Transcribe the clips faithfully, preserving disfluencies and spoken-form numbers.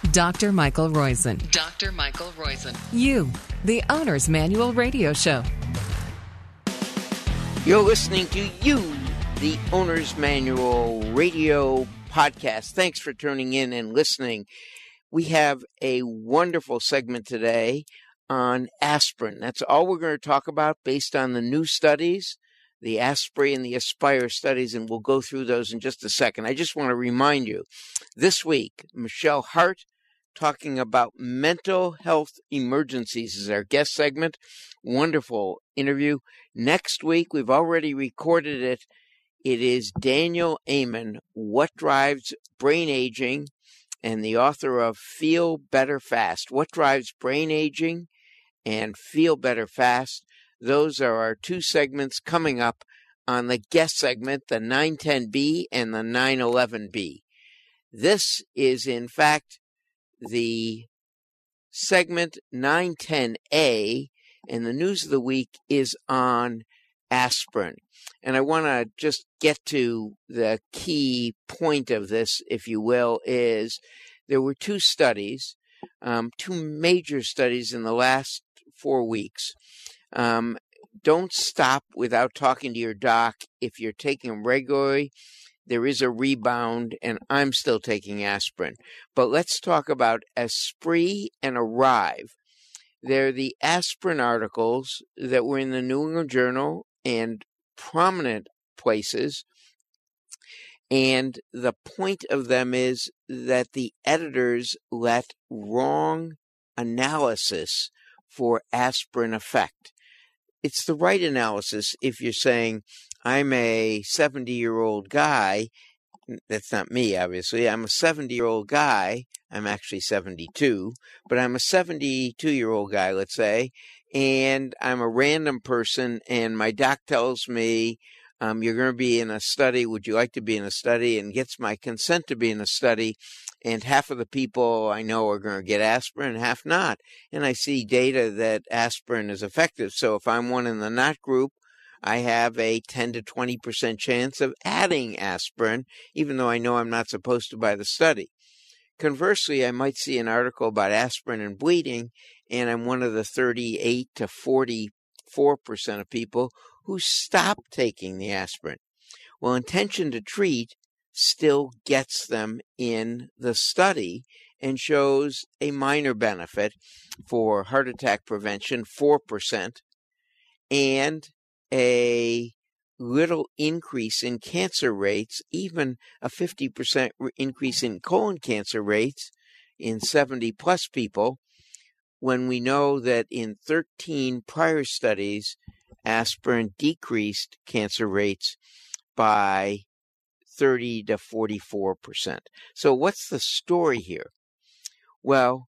Doctor Michael Roizen. Doctor Michael Roizen. You, the Owner's Manual Radio Show. You're listening to You, the Owner's Manual Radio Podcast. Thanks for tuning in and listening. We have a wonderful segment today on aspirin. That's all we're going to talk about based on the new studies, the ASPRE and the ASPIRE studies, and we'll go through those in just a second. I just want to remind you, this week, Michelle Hart talking about mental health emergencies is our guest segment. Wonderful interview. Next week, we've already recorded it. It is Daniel Amen, What Drives Brain Aging, and the author of Feel Better Fast. What Drives Brain Aging and Feel Better Fast. Those are our two segments coming up on the guest segment, the nine ten B and the nine eleven B. This is, in fact, the segment nine ten A, and the news of the week is on aspirin. And I want to just get to the key point of this, if you will, is there were two studies, um, two major studies in the last four weeks. Um, don't stop without talking to your doc. If you're taking them regularly, there is a rebound, and I'm still taking aspirin. But let's talk about ASPRE and ARRIVE. They're the aspirin articles that were in the New England Journal and prominent places. And the point of them is that the editors let wrong analysis for aspirin effect. It's the right analysis if you're saying, I'm a seventy-year-old guy. That's not me, obviously. I'm a seventy-year-old guy. I'm actually seventy-two, but I'm a seventy-two-year-old guy, let's say, and I'm a random person, and my doc tells me, um, you're going to be in a study. Would you like to be in a study? And gets my consent to be in a study. And half of the people I know are going to get aspirin, and half not. And I see data that aspirin is effective. So if I'm one in the not group, I have a ten to twenty percent chance of adding aspirin, even though I know I'm not supposed to by the study. Conversely, I might see an article about aspirin and bleeding, and I'm one of the thirty-eight to forty-four percent of people who stop taking the aspirin. Well, intention to treat still gets them in the study and shows a minor benefit for heart attack prevention, four percent, and a little increase in cancer rates, even a fifty percent increase in colon cancer rates in seventy plus people, when we know that in thirteen prior studies, aspirin decreased cancer rates by thirty to forty-four percent. So what's the story here? Well,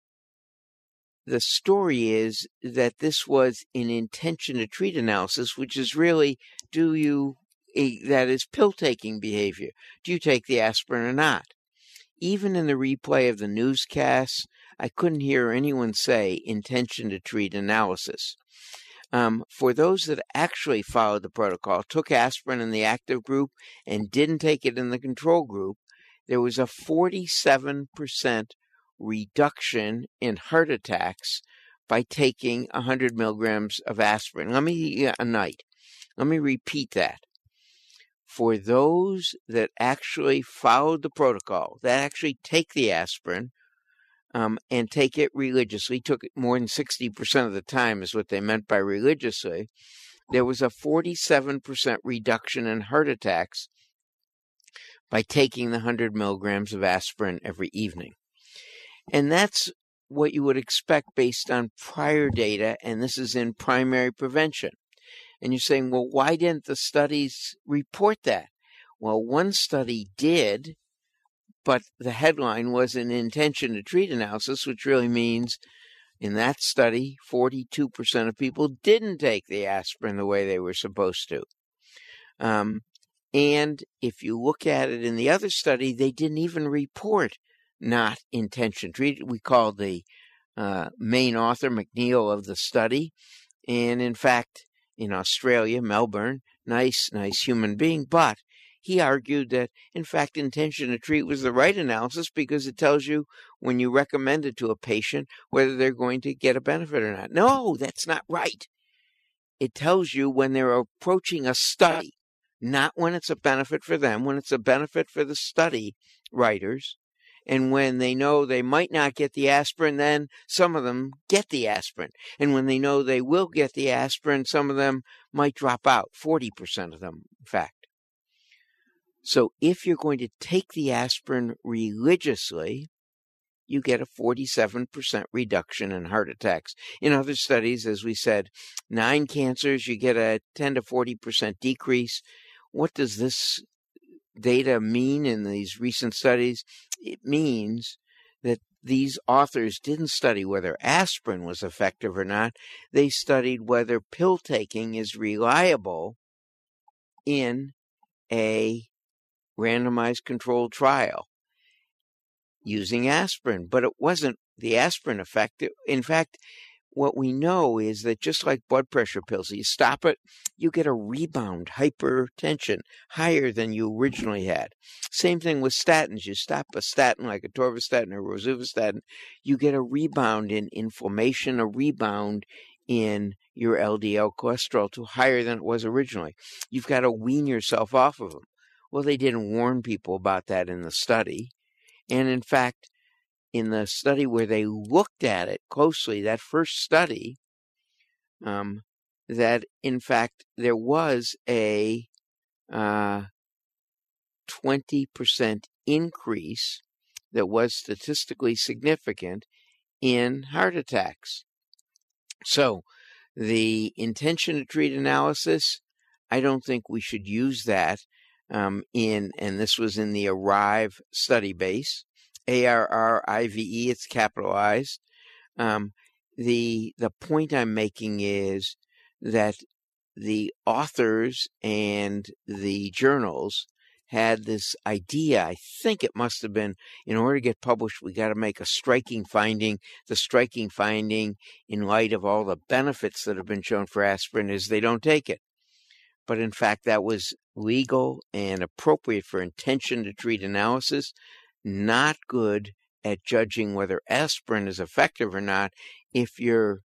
the story is that this was an intention to treat analysis, which is really, do you, a, that is pill-taking behavior. Do you take the aspirin or not? Even in the replay of the newscasts, I couldn't hear anyone say intention to treat analysis. Um, for those that actually followed the protocol, took aspirin in the active group and didn't take it in the control group, there was a forty-seven percent reduction in heart attacks by taking one hundred milligrams of aspirin. Let me, a night. Let me repeat that. For those that actually followed the protocol, that actually take the aspirin um, and take it religiously, took it more than sixty percent of the time is what they meant by religiously, there was a forty-seven percent reduction in heart attacks by taking the one hundred milligrams of aspirin every evening. And that's what you would expect based on prior data, and this is in primary prevention. And you're saying, well, why didn't the studies report that? Well, one study did, but the headline was an intention to treat analysis, which really means in that study, forty-two percent of people didn't take the aspirin the way they were supposed to. Um, and if you look at it in the other study, they didn't even report not intention treated. We called the uh, main author, McNeil, of the study. And in fact, in Australia, Melbourne, nice, nice human being, but he argued that, in fact, intention to treat was the right analysis because it tells you when you recommend it to a patient whether they're going to get a benefit or not. No, that's not right. It tells you when they're approaching a study, not when it's a benefit for them, when it's a benefit for the study writers. And when they know they might not get the aspirin, then some of them get the aspirin. And when they know they will get the aspirin, some of them might drop out, forty percent of them, in fact. So if you're going to take the aspirin religiously, you get a forty-seven percent reduction in heart attacks. In other studies, as we said, nine cancers, you get a ten to forty percent decrease. What does this data mean in these recent studies? It means that these authors didn't study whether aspirin was effective or not. They studied whether pill taking is reliable in a randomized controlled trial using aspirin. But it wasn't the aspirin effect. In fact, what we know is that just like blood pressure pills, you stop it, you get a rebound hypertension higher than you originally had. Same thing with statins. You stop a statin like a atorvastatin or rosuvastatin, you get a rebound in inflammation, a rebound in your L D L cholesterol to higher than it was originally. You've got to wean yourself off of them. Well, they didn't warn people about that in the study. And in fact, in the study where they looked at it closely, that first study, um, that in fact there was a uh, twenty percent increase that was statistically significant in heart attacks. So the intention to treat analysis, I don't think we should use that um, in, and this was in the ARRIVE study base. A R R I V E, it's capitalized. Um, the the point I'm making is that the authors and the journals had this idea. I think it must have been, in order to get published, we got to make a striking finding. The striking finding, in light of all the benefits that have been shown for aspirin, is they don't take it. But in fact, that was legal and appropriate for intention to treat analysis. Not good at judging whether aspirin is effective or not if you're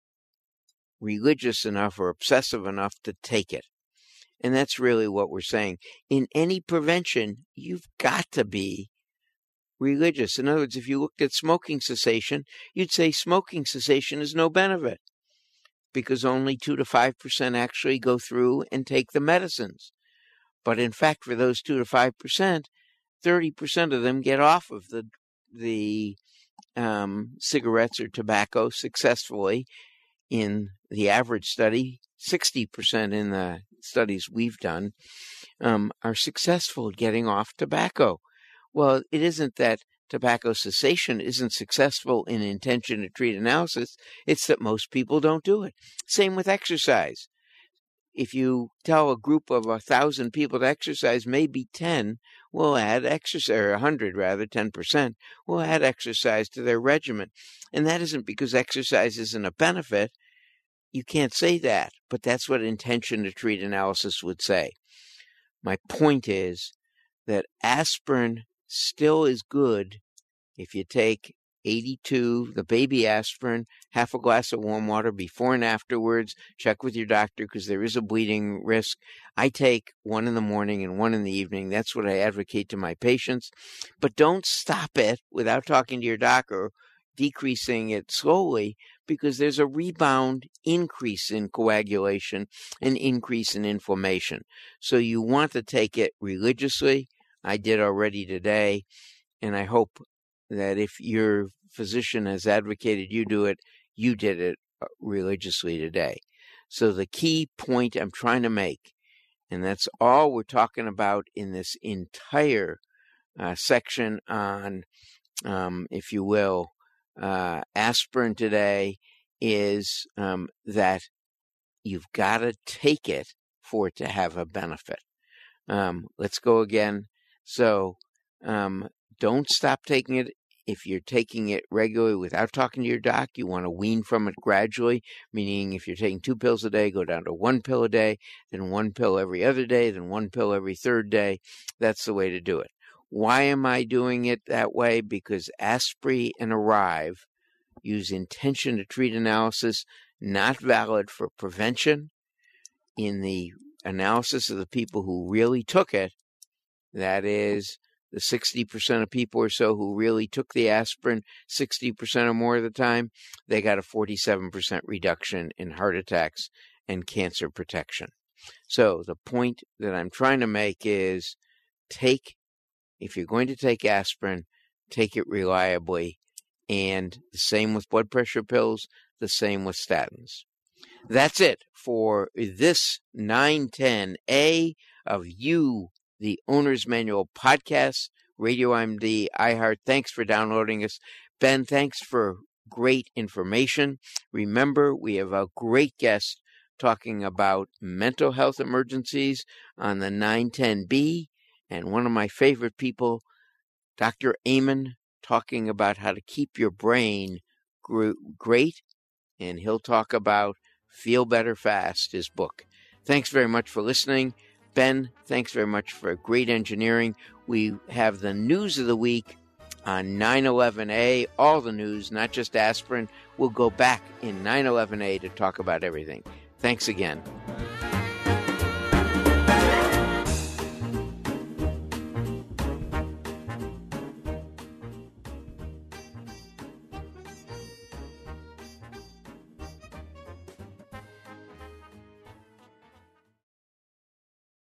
religious enough or obsessive enough to take it. And that's really what we're saying. In any prevention, you've got to be religious. In other words, if you looked at smoking cessation, you'd say smoking cessation is no benefit because only two to five percent actually go through and take the medicines. But in fact, for those two to five percent, thirty percent of them get off of the the um, cigarettes or tobacco successfully. In the average study, sixty percent in the studies we've done um, are successful at getting off tobacco. Well, it isn't that tobacco cessation isn't successful in intention to treat analysis. It's that most people don't do it. Same with exercise. If you tell a group of a thousand people to exercise, maybe ten will add exercise, or a hundred rather, ten percent will add exercise to their regimen. And that isn't because exercise isn't a benefit. You can't say that, but that's what intention to treat analysis would say. My point is that aspirin still is good if you take eighty-two, the baby aspirin, half a glass of warm water before and afterwards. Check with your doctor because there is a bleeding risk. I take one in the morning and one in the evening. That's what I advocate to my patients. But don't stop it without talking to your doctor, decreasing it slowly, because there's a rebound increase in coagulation and increase in inflammation. So you want to take it religiously. I did already today, and I hope that if your physician has advocated you do it, you did it religiously today. So the key point I'm trying to make, and that's all we're talking about in this entire uh, section on, um, if you will, uh, aspirin today, is um, that you've got to take it for it to have a benefit. Um, let's go again. So um, don't stop taking it If you're taking it regularly without talking to your doc, you want to wean from it gradually, meaning if you're taking two pills a day, go down to one pill a day, then one pill every other day, then one pill every third day. That's the way to do it. Why am I doing it that way? Because Asprey and Arrive use intention to treat analysis, not valid for prevention. In the analysis of the people who really took it, that is, the sixty percent of people or so who really took the aspirin sixty percent or more of the time, they got a forty-seven percent reduction in heart attacks and cancer protection. So the point that I'm trying to make is take, if you're going to take aspirin, take it reliably. And the same with blood pressure pills, the same with statins. That's it for this nine ten A of You, the Owner's Manual podcast, Radio I M D, iHeart. Thanks for downloading us. Ben, thanks for great information. Remember, we have a great guest talking about mental health emergencies on the nine ten B, and one of my favorite people, Doctor Amen, talking about how to keep your brain gr- great, and he'll talk about Feel Better Fast, his book. Thanks very much for listening. Ben, thanks very much for great engineering. We have the news of the week on nine eleven A, all the news, not just aspirin. We'll go back in nine eleven A to talk about everything. Thanks again.